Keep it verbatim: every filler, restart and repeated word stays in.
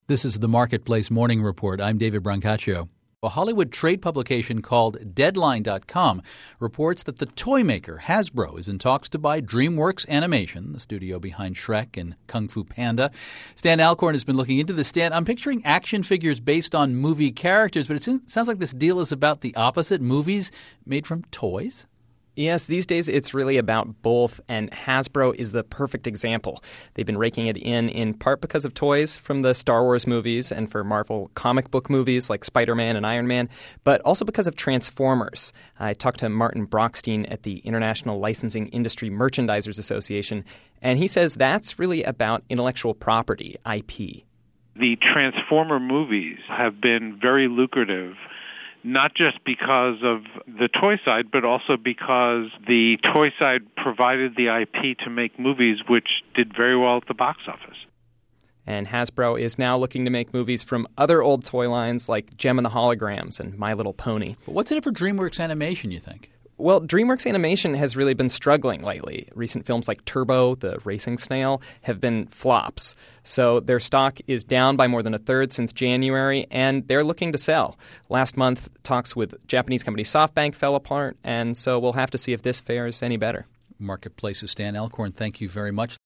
This is the Marketplace Morning Report. I'm David Brancaccio. A Hollywood trade publication called Deadline dot com reports that the toy maker Hasbro is in talks to buy DreamWorks Animation, the studio behind Shrek and Kung Fu Panda. Stan Alcorn has been looking into this. Stan, I'm picturing action figures based on movie characters, but it sounds like this deal is about the opposite, movies made from toys? Yes, these days it's really about both, and Hasbro is the perfect example. They've been raking it in in part because of toys from the Star Wars movies and for Marvel comic book movies like Spider-Man and Iron Man, but also because of Transformers. I talked to Martin Brockstein at the International Licensing Industry Merchandisers Association, and he says that's really about intellectual property, I P. The Transformer movies have been very lucrative, not just because of the toy side, but also because the toy side provided the I P to make movies which did very well at the box office. And Hasbro is now looking to make movies from other old toy lines like Jem and the Holograms and My Little Pony. But what's in it for DreamWorks Animation, you think? Well, DreamWorks Animation has really been struggling lately. Recent films like Turbo, the racing snail, have been flops. So their stock is down by more than a third since January, and they're looking to sell. Last month, talks with Japanese company SoftBank fell apart, and so we'll have to see if this fares any better. Marketplace's Stan Alcorn, thank you very much.